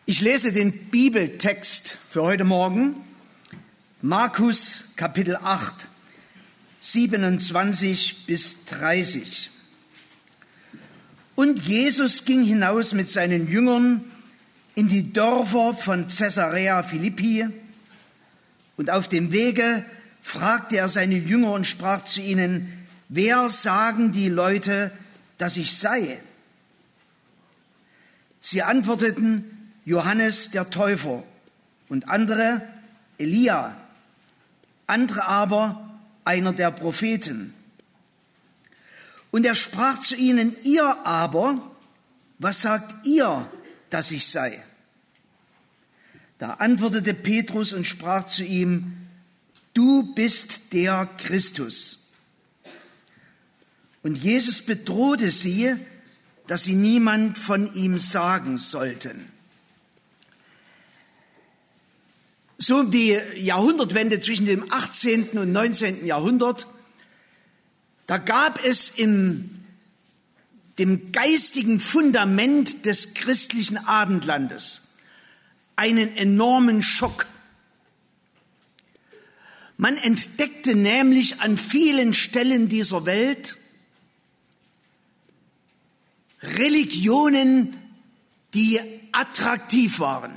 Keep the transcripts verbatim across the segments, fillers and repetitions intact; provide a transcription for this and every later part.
Ich lese den Bibeltext für heute Morgen, Markus Kapitel acht, siebenundzwanzig bis dreißig. Und Jesus ging hinaus mit seinen Jüngern in die Dörfer von Caesarea Philippi, und auf dem Wege fragte er seine Jünger und sprach zu ihnen: Wer sagen die Leute, dass ich sei? Sie antworteten: Johannes der Täufer, und andere Elia, andere aber einer der Propheten. Und er sprach zu ihnen: Ihr aber, was sagt ihr, dass ich sei? Da antwortete Petrus und sprach zu ihm: Du bist der Christus. Und Jesus bedrohte sie, dass sie niemand von ihm sagen sollten. So um die Jahrhundertwende zwischen dem achtzehnten und neunzehnten Jahrhundert, da gab es in dem geistigen Fundament des christlichen Abendlandes einen enormen Schock. Man entdeckte nämlich an vielen Stellen dieser Welt Religionen, die attraktiv waren.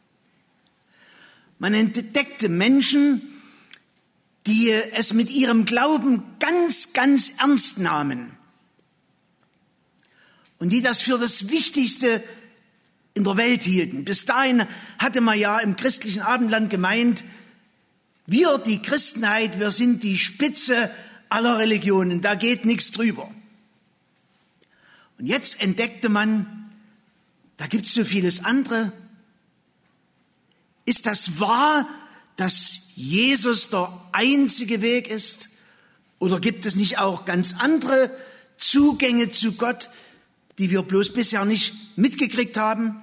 Man entdeckte Menschen, die es mit ihrem Glauben ganz, ganz ernst nahmen und die das für das Wichtigste in der Welt hielten. Bis dahin hatte man ja im christlichen Abendland gemeint, wir, die Christenheit, wir sind die Spitze aller Religionen, da geht nichts drüber. Und jetzt entdeckte man, da gibt es so vieles andere. Ist das wahr, dass Jesus der einzige Weg ist? Oder gibt es nicht auch ganz andere Zugänge zu Gott, die wir bloß bisher nicht mitgekriegt haben?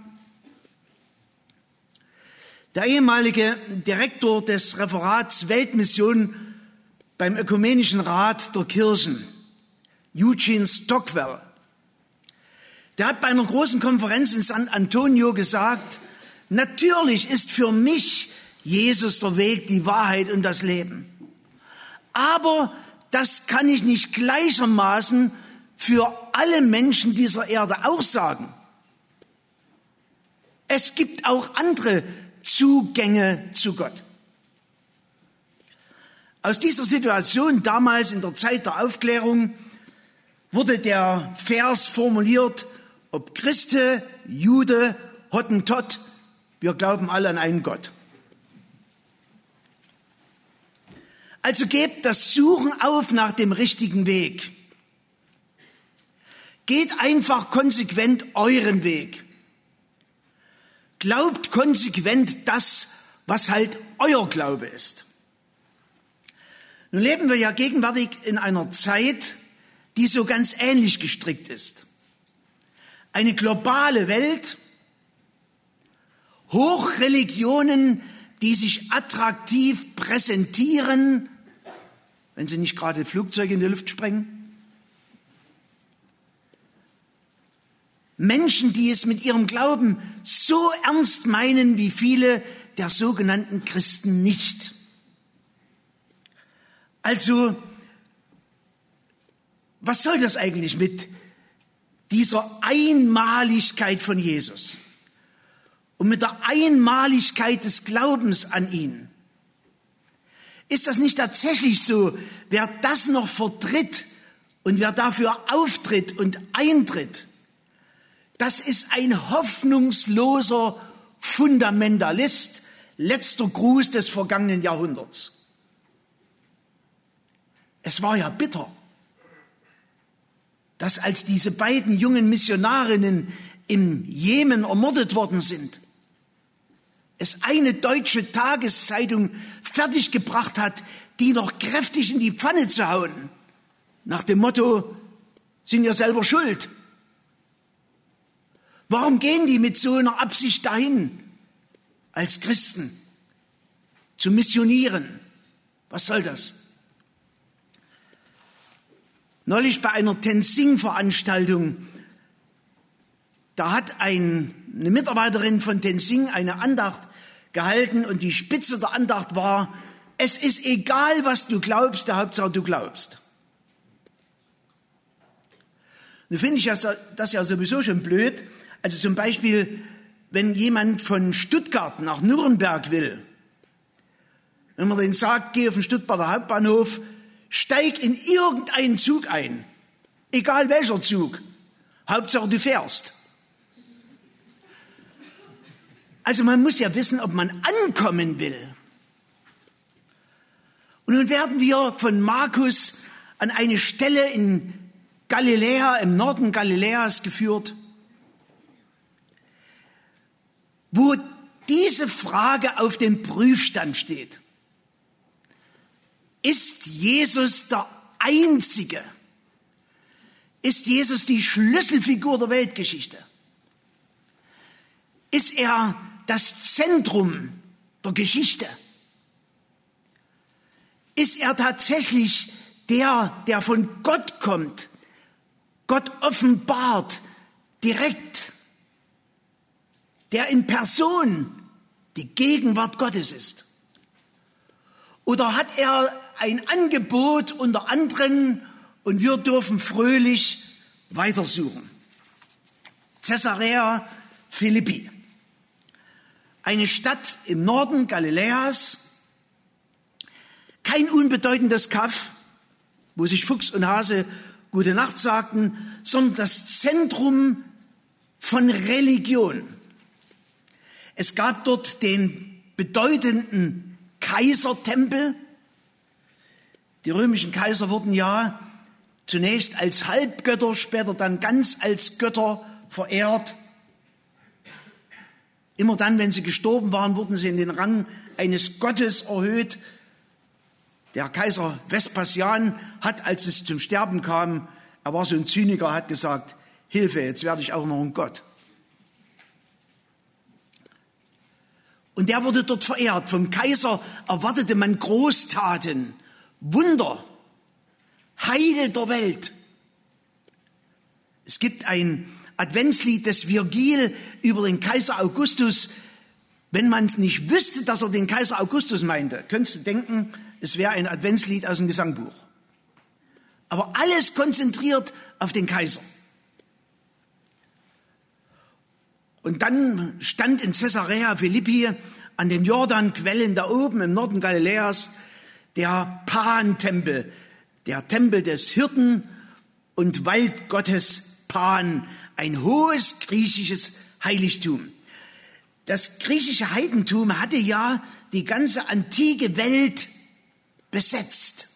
Der ehemalige Direktor des Referats Weltmission beim Ökumenischen Rat der Kirchen, Eugene Stockwell, der hat bei einer großen Konferenz in San Antonio gesagt: Natürlich ist für mich Jesus der Weg, die Wahrheit und das Leben. Aber das kann ich nicht gleichermaßen für alle Menschen dieser Erde auch sagen. Es gibt auch andere Zugänge zu Gott. Aus dieser Situation damals in der Zeit der Aufklärung wurde der Vers formuliert: Ob Christe, Jude, Hottentott, wir glauben alle an einen Gott. Also gebt das Suchen auf nach dem richtigen Weg. Geht einfach konsequent euren Weg. Glaubt konsequent das, was halt euer Glaube ist. Nun leben wir ja gegenwärtig in einer Zeit, die so ganz ähnlich gestrickt ist. Eine globale Welt, Hochreligionen, die sich attraktiv präsentieren, wenn sie nicht gerade Flugzeuge in die Luft sprengen. Menschen, die es mit ihrem Glauben so ernst meinen wie viele der sogenannten Christen nicht. Also, was soll das eigentlich mit dieser Einmaligkeit von Jesus und mit der Einmaligkeit des Glaubens an ihn? Ist das nicht tatsächlich so, wer das noch vertritt und wer dafür auftritt und eintritt, das ist ein hoffnungsloser Fundamentalist, letzter Gruß des vergangenen Jahrhunderts. Es war ja bitter, dass als diese beiden jungen Missionarinnen im Jemen ermordet worden sind, es eine deutsche Tageszeitung fertiggebracht hat, die noch kräftig in die Pfanne zu hauen, nach dem Motto: sind ja selber schuld. Warum gehen die mit so einer Absicht dahin, als Christen zu missionieren? Was soll das? Neulich bei einer Tenzing-Veranstaltung, da hat ein eine Mitarbeiterin von Tenzing eine Andacht gehalten und die Spitze der Andacht war: Es ist egal, was du glaubst, der Hauptsache du glaubst. Nun finde ich das ja sowieso schon blöd. Also zum Beispiel, wenn jemand von Stuttgart nach Nürnberg will, wenn man denen sagt, geh auf den Stuttgarter Hauptbahnhof, steig in irgendeinen Zug ein, egal welcher Zug, Hauptsache du fährst. Also man muss ja wissen, ob man ankommen will. Und nun werden wir von Markus an eine Stelle in Galiläa, im Norden Galiläas geführt, wo diese Frage auf dem Prüfstand steht. Ist Jesus der Einzige? Ist Jesus die Schlüsselfigur der Weltgeschichte? Ist er das Zentrum der Geschichte? Ist er tatsächlich der, der von Gott kommt, Gott offenbart, direkt, der in Person die Gegenwart Gottes ist? Oder hat er ein Angebot unter anderen und wir dürfen fröhlich weitersuchen? Caesarea Philippi, eine Stadt im Norden Galiläas, kein unbedeutendes Kaff, wo sich Fuchs und Hase gute Nacht sagten, sondern das Zentrum von Religion. Es gab dort den bedeutenden Kaisertempel. Die römischen Kaiser wurden ja zunächst als Halbgötter, später dann ganz als Götter verehrt. Immer dann, wenn sie gestorben waren, wurden sie in den Rang eines Gottes erhöht. Der Kaiser Vespasian hat, als es zum Sterben kam, er war so ein Zyniker, hat gesagt: Hilfe, jetzt werde ich auch noch ein Gott. Und der wurde dort verehrt. Vom Kaiser erwartete man Großtaten, Wunder, Heil der Welt. Es gibt ein Adventslied des Virgil über den Kaiser Augustus. Wenn man nicht wüsste, dass er den Kaiser Augustus meinte, könntest du denken, es wäre ein Adventslied aus dem Gesangbuch. Aber alles konzentriert auf den Kaiser. Und dann stand in Caesarea Philippi an den Jordanquellen da oben im Norden Galiläas der Pan-Tempel, der Tempel des Hirten und Waldgottes Pan, ein hohes griechisches Heiligtum. Das griechische Heidentum hatte ja die ganze antike Welt besetzt.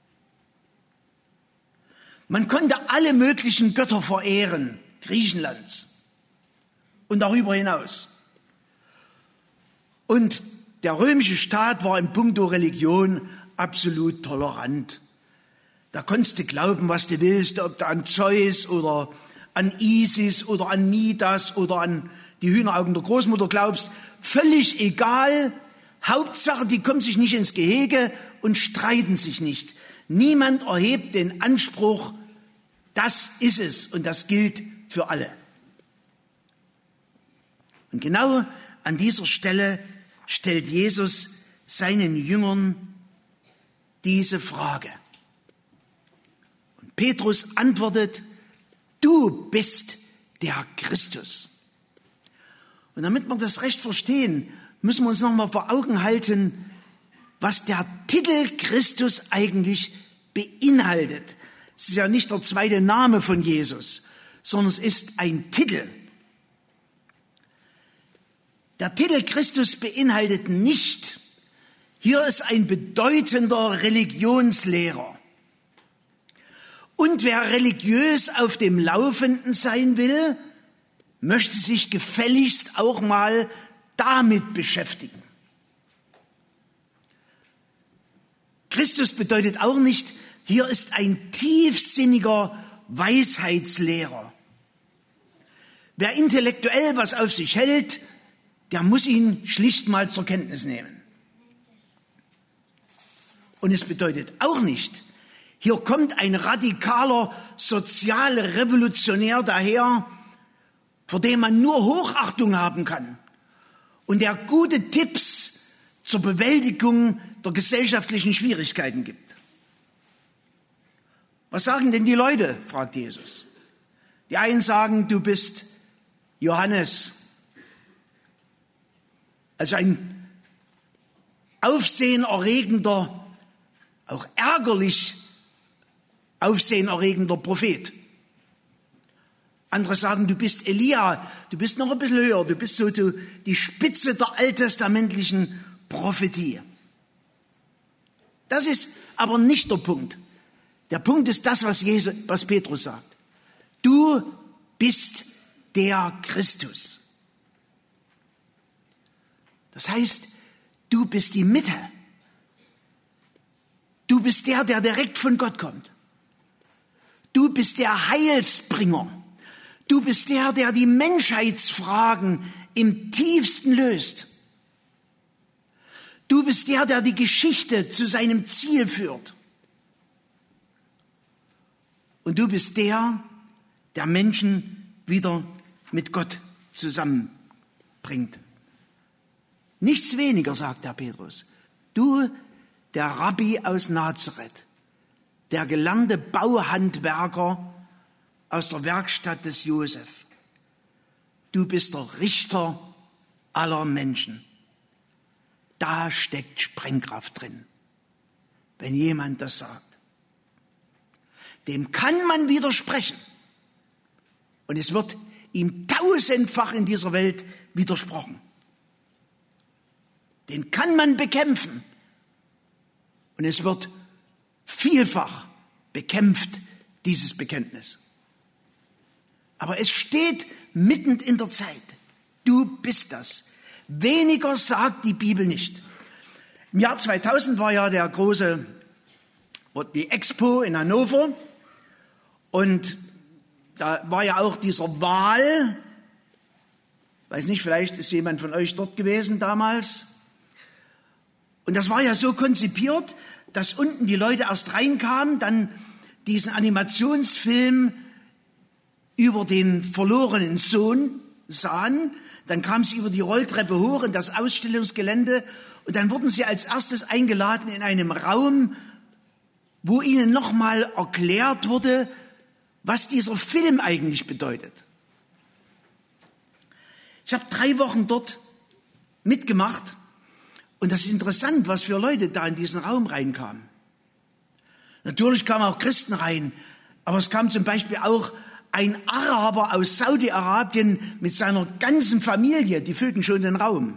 Man konnte alle möglichen Götter verehren, Griechenlands und darüber hinaus. Und der römische Staat war in puncto Religion absolut tolerant. Da konntest du glauben, was du willst, ob du an Zeus oder an Isis oder an Midas oder an die Hühneraugen der Großmutter glaubst. Völlig egal. Hauptsache, die kommen sich nicht ins Gehege und streiten sich nicht. Niemand erhebt den Anspruch, das ist es und das gilt für alle. Und genau an dieser Stelle stellt Jesus seinen Jüngern diese Frage. Und Petrus antwortet: Du bist der Christus. Und damit wir das recht verstehen, müssen wir uns noch mal vor Augen halten, was der Titel Christus eigentlich beinhaltet. Es ist ja nicht der zweite Name von Jesus, sondern es ist ein Titel. Der Titel Christus beinhaltet nicht: Hier ist ein bedeutender Religionslehrer. Und wer religiös auf dem Laufenden sein will, möchte sich gefälligst auch mal damit beschäftigen. Christus bedeutet auch nicht: Hier ist ein tiefsinniger Weisheitslehrer. Wer intellektuell was auf sich hält, der muss ihn schlicht mal zur Kenntnis nehmen. Und es bedeutet auch nicht: Hier kommt ein radikaler Sozialrevolutionär daher, vor dem man nur Hochachtung haben kann und der gute Tipps zur Bewältigung der gesellschaftlichen Schwierigkeiten gibt. Was sagen denn die Leute, fragt Jesus. Die einen sagen, du bist Johannes, also ein aufsehenerregender, auch ärgerlich aufsehenerregender Prophet. Andere sagen, du bist Elia, du bist noch ein bisschen höher, du bist so die Spitze der alttestamentlichen Prophetie. Das ist aber nicht der Punkt. Der Punkt ist das, was, Jesus, was Petrus sagt. Du bist der Christus. Das heißt, du bist die Mitte. Du bist der, der direkt von Gott kommt. Du bist der Heilsbringer. Du bist der, der die Menschheitsfragen im tiefsten löst. Du bist der, der die Geschichte zu seinem Ziel führt. Und du bist der, der Menschen wieder mit Gott zusammenbringt. Nichts weniger, sagt der Petrus. Du, der Rabbi aus Nazareth, der gelernte Bauhandwerker aus der Werkstatt des Josef. Du bist der Richter aller Menschen. Da steckt Sprengkraft drin, wenn jemand das sagt. Dem kann man widersprechen. Und es wird ihm tausendfach in dieser Welt widersprochen. Den kann man bekämpfen. Und es wird vielfach bekämpft, dieses Bekenntnis. Aber es steht mitten in der Zeit. Du bist das. Weniger sagt die Bibel nicht. Im Jahr zweitausend war ja der große, die Expo in Hannover. Und da war ja auch dieser Wahl. Weiß nicht, vielleicht ist jemand von euch dort gewesen damals. Und das war ja so konzipiert, dass unten die Leute erst reinkamen, dann diesen Animationsfilm über den verlorenen Sohn sahen. Dann kamen sie über die Rolltreppe hoch in das Ausstellungsgelände und dann wurden sie als erstes eingeladen in einem Raum, wo ihnen nochmal erklärt wurde, was dieser Film eigentlich bedeutet. Ich habe drei Wochen dort mitgemacht und das ist interessant, was für Leute da in diesen Raum reinkamen. Natürlich kamen auch Christen rein, aber es kam zum Beispiel auch ein Araber aus Saudi-Arabien mit seiner ganzen Familie, die füllten schon den Raum.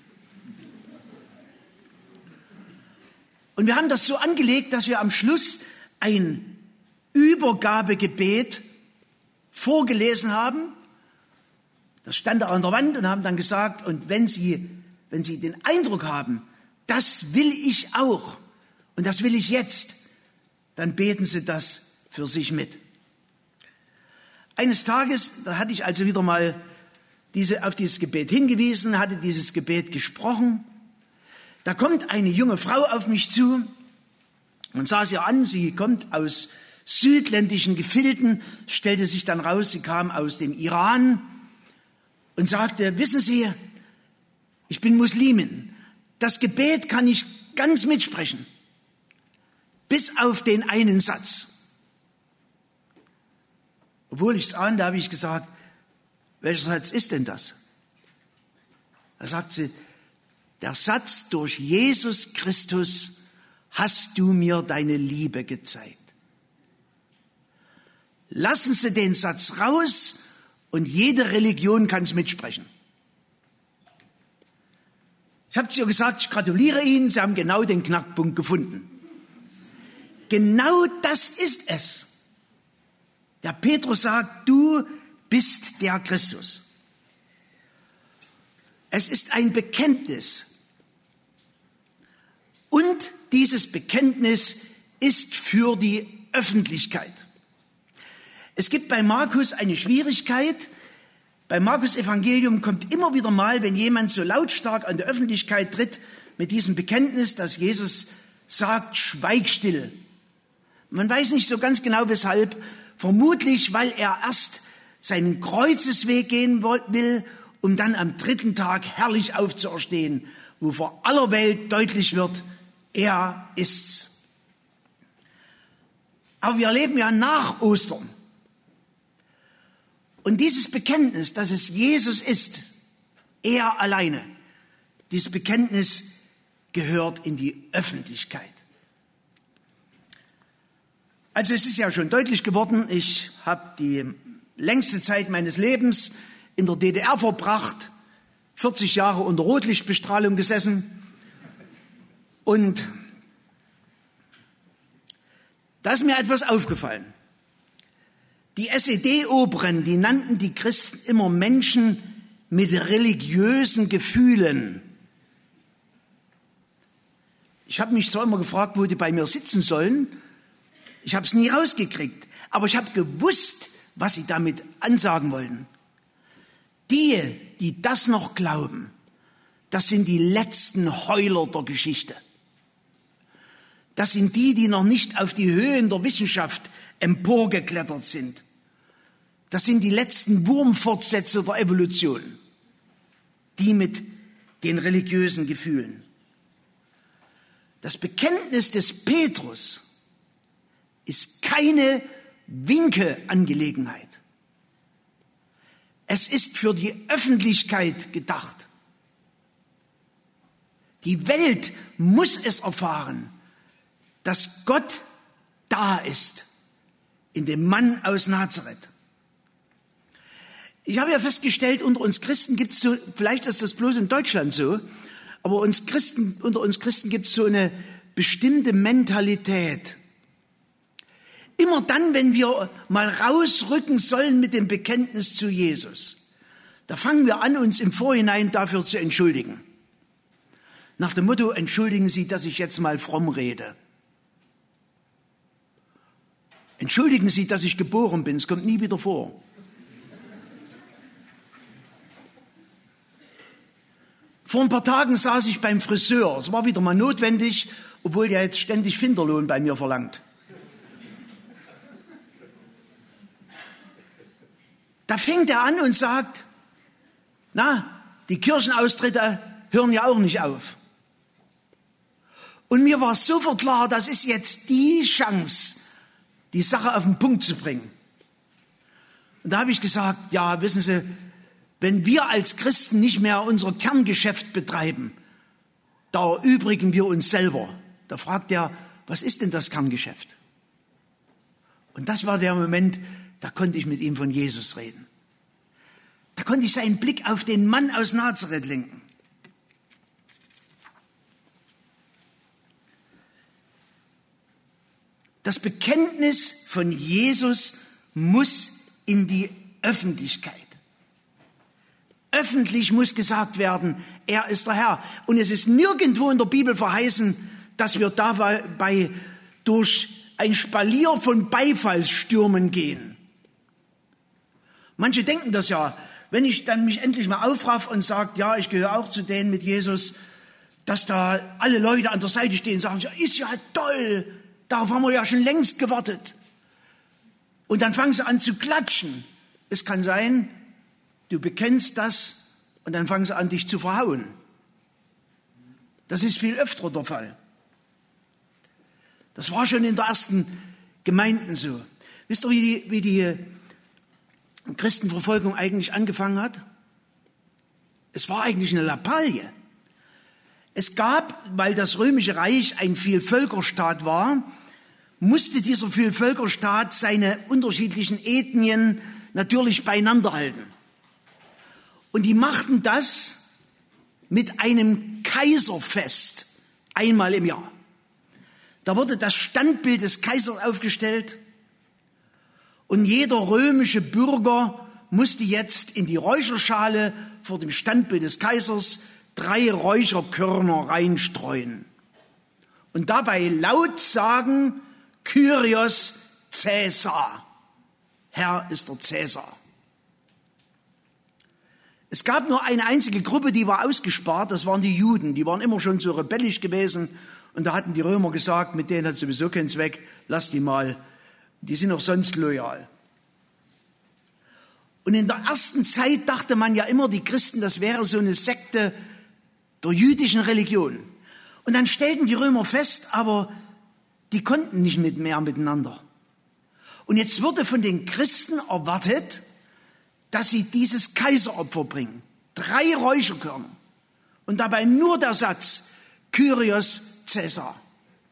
Und wir haben das so angelegt, dass wir am Schluss ein Übergabegebet vorgelesen haben. Das stand da an der Wand und haben dann gesagt, und wenn Sie, wenn Sie den Eindruck haben, das will ich auch und das will ich jetzt, dann beten Sie das für sich mit. Eines Tages, da hatte ich also wieder mal diese, auf dieses Gebet hingewiesen, hatte dieses Gebet gesprochen. Da kommt eine junge Frau auf mich zu und sah sie an, sie kommt aus südländischen Gefilden, stellte sich dann raus, sie kam aus dem Iran und sagte, wissen Sie, ich bin Muslimin, das Gebet kann ich ganz mitsprechen, bis auf den einen Satz. Obwohl ich es ahnte, habe ich gesagt, welcher Satz ist denn das? Da sagt sie, der Satz, durch Jesus Christus hast du mir deine Liebe gezeigt. Lassen Sie den Satz raus und jede Religion kann es mitsprechen. Ich habe zu ihr gesagt, ich gratuliere Ihnen, Sie haben genau den Knackpunkt gefunden. Genau das ist es. Der Petrus sagt, du bist der Christus. Es ist ein Bekenntnis. Und dieses Bekenntnis ist für die Öffentlichkeit. Es gibt bei Markus eine Schwierigkeit. Beim Markus-Evangelium kommt immer wieder mal, wenn jemand so lautstark an der Öffentlichkeit tritt, mit diesem Bekenntnis, dass Jesus sagt, schweig still. Man weiß nicht so ganz genau, weshalb. Vermutlich, weil er erst seinen Kreuzesweg gehen will, um dann am dritten Tag herrlich aufzuerstehen, wo vor aller Welt deutlich wird, er ist's. Aber wir leben ja nach Ostern. Und dieses Bekenntnis, dass es Jesus ist, er alleine, dieses Bekenntnis gehört in die Öffentlichkeit. Also es ist ja schon deutlich geworden, ich habe die längste Zeit meines Lebens in der D D R verbracht, vierzig Jahre unter Rotlichtbestrahlung gesessen. Und da ist mir etwas aufgefallen. Die S E D-Oberen, die nannten die Christen immer Menschen mit religiösen Gefühlen. Ich habe mich zwar immer gefragt, wo die bei mir sitzen sollen. Ich habe es nie rausgekriegt. Aber ich habe gewusst, was sie damit ansagen wollten. Die, die das noch glauben, das sind die letzten Heuler der Geschichte. Das sind die, die noch nicht auf die Höhen der Wissenschaft emporgeklettert sind. Das sind die letzten Wurmfortsätze der Evolution. Die mit den religiösen Gefühlen. Das Bekenntnis des Petrus ist keine Winke-Angelegenheit. Es ist für die Öffentlichkeit gedacht. Die Welt muss es erfahren, dass Gott da ist, in dem Mann aus Nazareth. Ich habe ja festgestellt, unter uns Christen gibt es so, vielleicht ist das bloß in Deutschland so, aber uns Christen, unter uns Christen gibt es so eine bestimmte Mentalität. Immer dann, wenn wir mal rausrücken sollen mit dem Bekenntnis zu Jesus, da fangen wir an, uns im Vorhinein dafür zu entschuldigen. Nach dem Motto, entschuldigen Sie, dass ich jetzt mal fromm rede. Entschuldigen Sie, dass ich geboren bin, es kommt nie wieder vor. Vor ein paar Tagen saß ich beim Friseur, es war wieder mal notwendig, obwohl der jetzt ständig Finderlohn bei mir verlangt. Da fängt er an und sagt, na, die Kirchenaustritte hören ja auch nicht auf. Und mir war sofort klar, das ist jetzt die Chance, die Sache auf den Punkt zu bringen. Und da habe ich gesagt, ja, wissen Sie, wenn wir als Christen nicht mehr unser Kerngeschäft betreiben, da erübrigen wir uns selber. Da fragt er, was ist denn das Kerngeschäft? Und das war der Moment, da konnte ich mit ihm von Jesus reden. Da konnte ich seinen Blick auf den Mann aus Nazareth lenken. Das Bekenntnis von Jesus muss in die Öffentlichkeit. Öffentlich muss gesagt werden, er ist der Herr. Und es ist nirgendwo in der Bibel verheißen, dass wir dabei durch ein Spalier von Beifallsstürmen gehen. Manche denken das ja, wenn ich dann mich endlich mal aufraff und sage, ja, ich gehöre auch zu denen mit Jesus, dass da alle Leute an der Seite stehen und sagen, ist ja toll, darauf haben wir ja schon längst gewartet. Und dann fangen sie an zu klatschen. Es kann sein, du bekennst das und dann fangen sie an, dich zu verhauen. Das ist viel öfter der Fall. Das war schon in der ersten Gemeinden so. Wisst ihr, wie die, wie die Christenverfolgung eigentlich angefangen hat? Es war eigentlich eine Lappalie. Es gab, weil das Römische Reich ein Vielvölkerstaat war, musste dieser Vielvölkerstaat seine unterschiedlichen Ethnien natürlich beieinander halten. Und die machten das mit einem Kaiserfest einmal im Jahr. Da wurde das Standbild des Kaisers aufgestellt und jeder römische Bürger musste jetzt in die Räucherschale vor dem Standbild des Kaisers drei Räucherkörner reinstreuen und dabei laut sagen, Kyrios Caesar, Herr ist der Caesar. Es gab nur eine einzige Gruppe, die war ausgespart, das waren die Juden. Die waren immer schon so rebellisch gewesen und da hatten die Römer gesagt, mit denen hat sowieso keinen Zweck, lass die mal, die sind auch sonst loyal. Und in der ersten Zeit dachte man ja immer, die Christen, das wäre so eine Sekte der jüdischen Religion. Und dann stellten die Römer fest, aber die konnten nicht mit mehr miteinander. Und jetzt wurde von den Christen erwartet, dass sie dieses Kaiseropfer bringen. Drei Räucherkörner. Und dabei nur der Satz, Kyrios Caesar.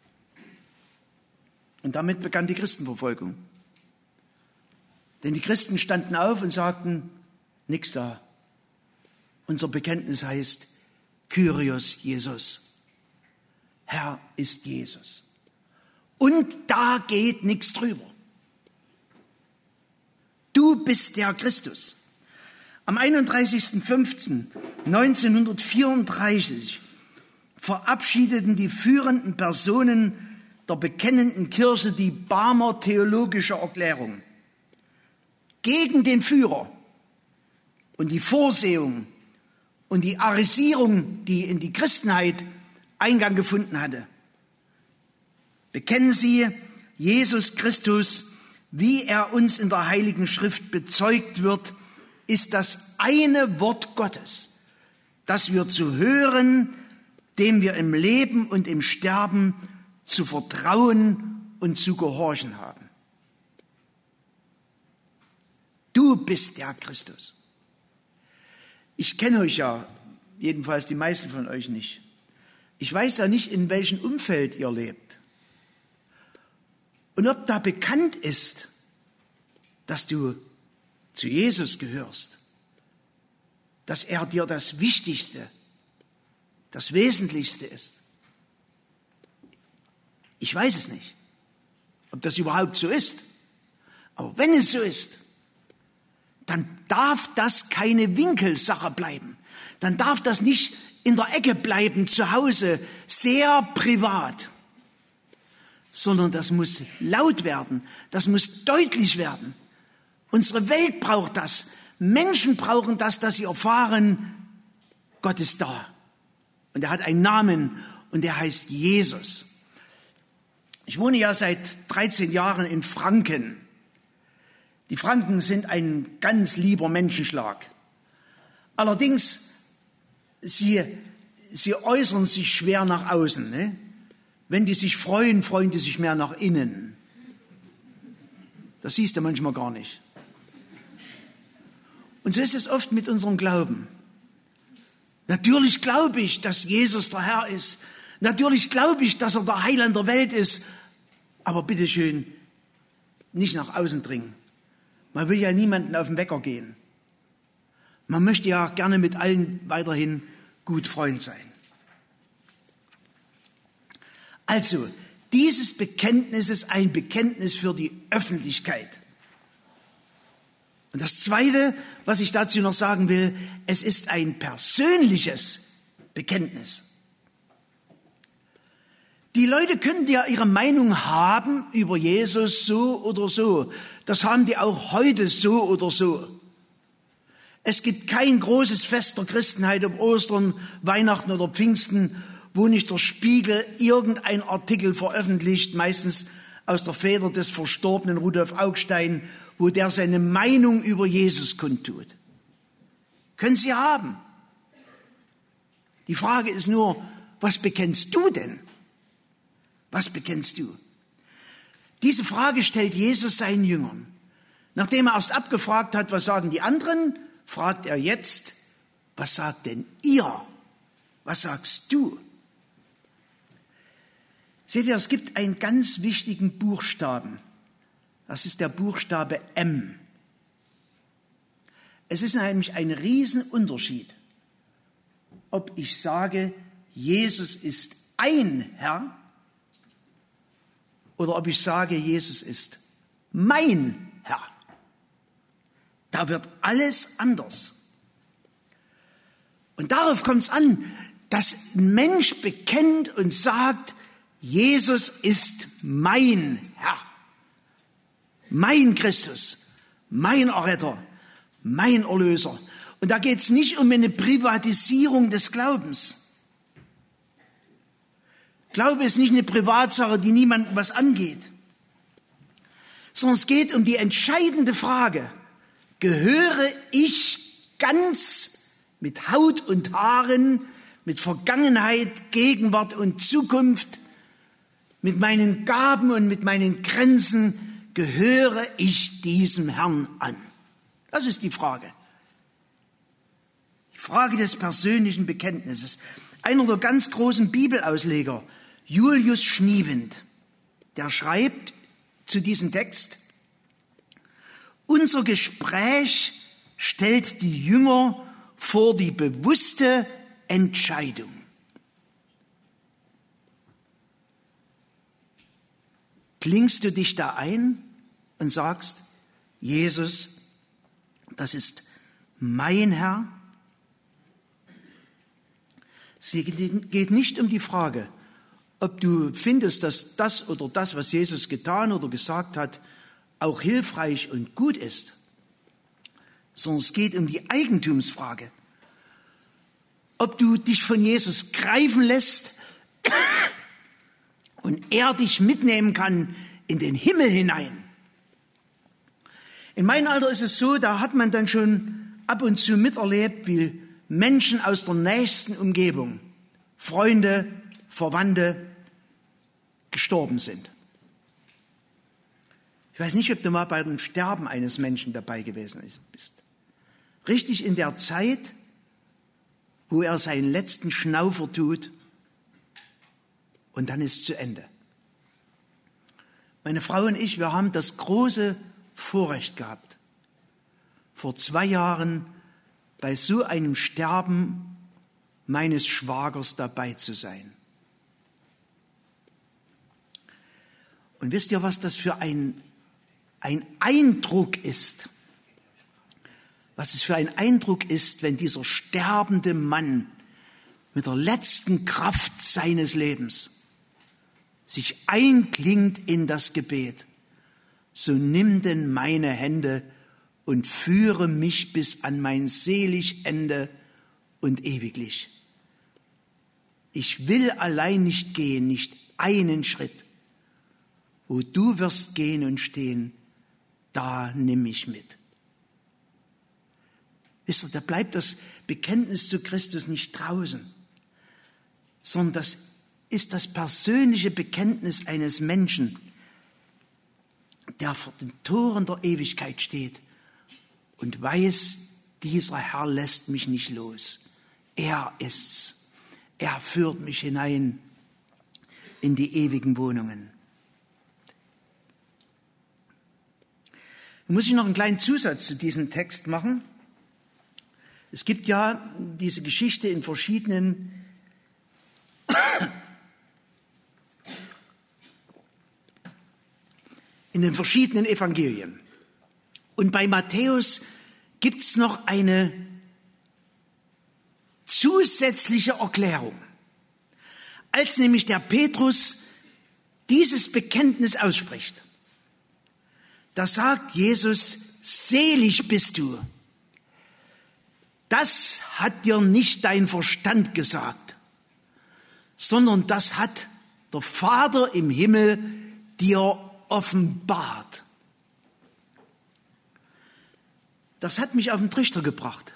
Und damit begann die Christenverfolgung. Denn die Christen standen auf und sagten, nix da. Unser Bekenntnis heißt, Kyrios Jesus. Herr ist Jesus. Und da geht nichts drüber. Du bist der Christus. Am einunddreißigsten fünften neunzehnhundertvierunddreißig verabschiedeten die führenden Personen der bekennenden Kirche die Barmer theologische Erklärung gegen den Führer und die Vorsehung und die Arisierung, die in die Christenheit Eingang gefunden hatte. Bekennen Sie Jesus Christus, wie er uns in der Heiligen Schrift bezeugt wird, ist das eine Wort Gottes, das wir zu hören, dem wir im Leben und im Sterben zu vertrauen und zu gehorchen haben. Du bist der Christus. Ich kenne euch ja, jedenfalls die meisten von euch nicht. Ich weiß ja nicht, in welchem Umfeld ihr lebt. Und ob da bekannt ist, dass du zu Jesus gehörst, dass er dir das Wichtigste, das Wesentlichste ist. Ich weiß es nicht, ob das überhaupt so ist. Aber wenn es so ist, dann darf das keine Winkelsache bleiben. Dann darf das nicht in der Ecke bleiben, zu Hause, sehr privat. Sondern das muss laut werden, das muss deutlich werden. Unsere Welt braucht das. Menschen brauchen das, dass sie erfahren, Gott ist da. Und er hat einen Namen und der heißt Jesus. Ich wohne ja seit dreizehn Jahren in Franken. Die Franken sind ein ganz lieber Menschenschlag. Allerdings, sie, sie äußern sich schwer nach außen. Ne? Wenn die sich freuen, freuen die sich mehr nach innen. Das siehst du manchmal gar nicht. Und so ist es oft mit unserem Glauben. Natürlich glaube ich, dass Jesus der Herr ist. Natürlich glaube ich, dass er der Heiland der Welt ist. Aber bitteschön, nicht nach außen dringen. Man will ja niemanden auf den Wecker gehen. Man möchte ja gerne mit allen weiterhin gut Freund sein. Also, dieses Bekenntnis ist ein Bekenntnis für die Öffentlichkeit. Und das Zweite, was ich dazu noch sagen will, es ist ein persönliches Bekenntnis. Die Leute können ja ihre Meinung haben über Jesus so oder so. Das haben die auch heute so oder so. Es gibt kein großes Fest der Christenheit, ob Ostern, Weihnachten oder Pfingsten, wo nicht der Spiegel irgendein Artikel veröffentlicht, meistens aus der Feder des verstorbenen Rudolf Augstein, wo der seine Meinung über Jesus kundtut. Können Sie haben. Die Frage ist nur, was bekennst du denn? Was bekennst du? Diese Frage stellt Jesus seinen Jüngern. Nachdem er erst abgefragt hat, was sagen die anderen, fragt er jetzt, was sagt denn ihr? Was sagst du? Seht ihr, es gibt einen ganz wichtigen Buchstaben. Das ist der Buchstabe M. Es ist nämlich ein Riesenunterschied, ob ich sage, Jesus ist ein Herr, oder ob ich sage, Jesus ist mein Herr. Da wird alles anders. Und darauf kommt es an, dass ein Mensch bekennt und sagt, Jesus ist mein Herr, mein Christus, mein Erretter, mein Erlöser. Und da geht es nicht um eine Privatisierung des Glaubens. Glaube ist nicht eine Privatsache, die niemandem was angeht, sondern es geht um die entscheidende Frage, gehöre ich ganz mit Haut und Haaren, mit Vergangenheit, Gegenwart und Zukunft, mit meinen Gaben und mit meinen Grenzen, gehöre ich diesem Herrn an? Das ist die Frage. Die Frage des persönlichen Bekenntnisses. Einer der ganz großen Bibelausleger, Julius Schniewend, der schreibt zu diesem Text: Unser Gespräch stellt die Jünger vor die bewusste Entscheidung. Klingst du dich da ein und sagst, Jesus, das ist mein Herr? Es geht nicht um die Frage, ob du findest, dass das oder das, was Jesus getan oder gesagt hat, auch hilfreich und gut ist, sondern es geht um die Eigentumsfrage. Ob du dich von Jesus greifen lässt und er dich mitnehmen kann in den Himmel hinein. In meinem Alter ist es so, da hat man dann schon ab und zu miterlebt, wie Menschen aus der nächsten Umgebung, Freunde, Verwandte, gestorben sind. Ich weiß nicht, ob du mal beim Sterben eines Menschen dabei gewesen bist. Richtig in der Zeit, wo er seinen letzten Schnaufer tut und dann ist zu Ende. Meine Frau und ich, wir haben das große Vorrecht gehabt, vor zwei Jahren bei so einem Sterben meines Schwagers dabei zu sein. Und wisst ihr, was das für ein, ein Eindruck ist? Was es für ein Eindruck ist, wenn dieser sterbende Mann mit der letzten Kraft seines Lebens sich einklingt in das Gebet. So nimm denn meine Hände und führe mich bis an mein selig Ende und ewiglich. Ich will allein nicht gehen, nicht einen Schritt. Wo du wirst gehen und stehen, da nimm mich mit. Wisst ihr, da bleibt das Bekenntnis zu Christus nicht draußen, sondern das ist das persönliche Bekenntnis eines Menschen, der vor den Toren der Ewigkeit steht und weiß, dieser Herr lässt mich nicht los. Er ist's. Er führt mich hinein in die ewigen Wohnungen. Nun muss ich noch einen kleinen Zusatz zu diesem Text machen. Es gibt ja diese Geschichte in verschiedenen in den verschiedenen Evangelien. Und bei Matthäus gibt es noch eine zusätzliche Erklärung. Als nämlich der Petrus dieses Bekenntnis ausspricht, da sagt Jesus, selig bist du. Das hat dir nicht dein Verstand gesagt, sondern das hat der Vater im Himmel dir offenbart. Das hat mich auf den Trichter gebracht,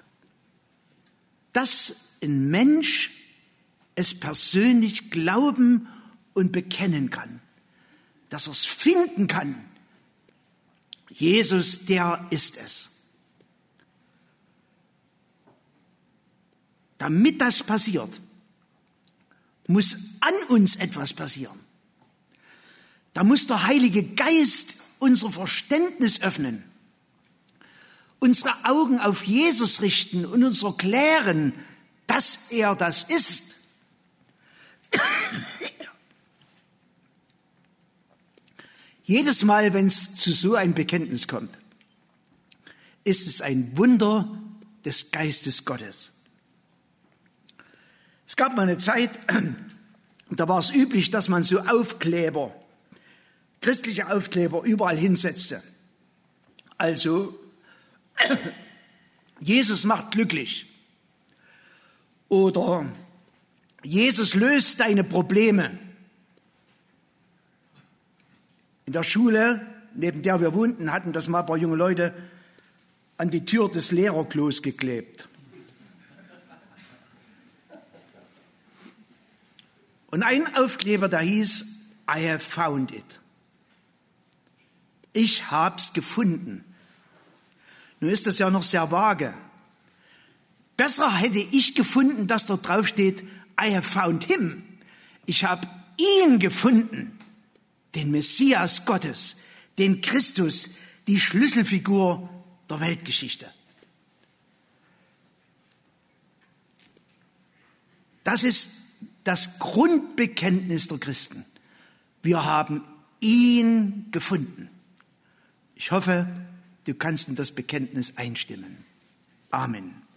dass ein Mensch es persönlich glauben und bekennen kann, dass er es finden kann. Jesus, der ist es. Damit das passiert, muss an uns etwas passieren. Da muss der Heilige Geist unser Verständnis öffnen, unsere Augen auf Jesus richten und uns erklären, dass er das ist. Jedes Mal, wenn es zu so einem Bekenntnis kommt, ist es ein Wunder des Geistes Gottes. Es gab mal eine Zeit, da war es üblich, dass man so Aufkleber, christliche Aufkleber überall hinsetzte. Also, Jesus macht glücklich. Oder Jesus löst deine Probleme. In der Schule, neben der wir wohnten, hatten das mal ein paar junge Leute an die Tür des Lehrerklos geklebt. Und ein Aufkleber, der hieß, I have found it. Ich hab's gefunden. Nun ist das ja noch sehr vage. Besser hätte ich gefunden, dass dort drauf steht, I have found him. Ich habe ihn gefunden, den Messias Gottes, den Christus, die Schlüsselfigur der Weltgeschichte. Das ist das Grundbekenntnis der Christen. Wir haben ihn gefunden. Ich hoffe, du kannst in das Bekenntnis einstimmen. Amen.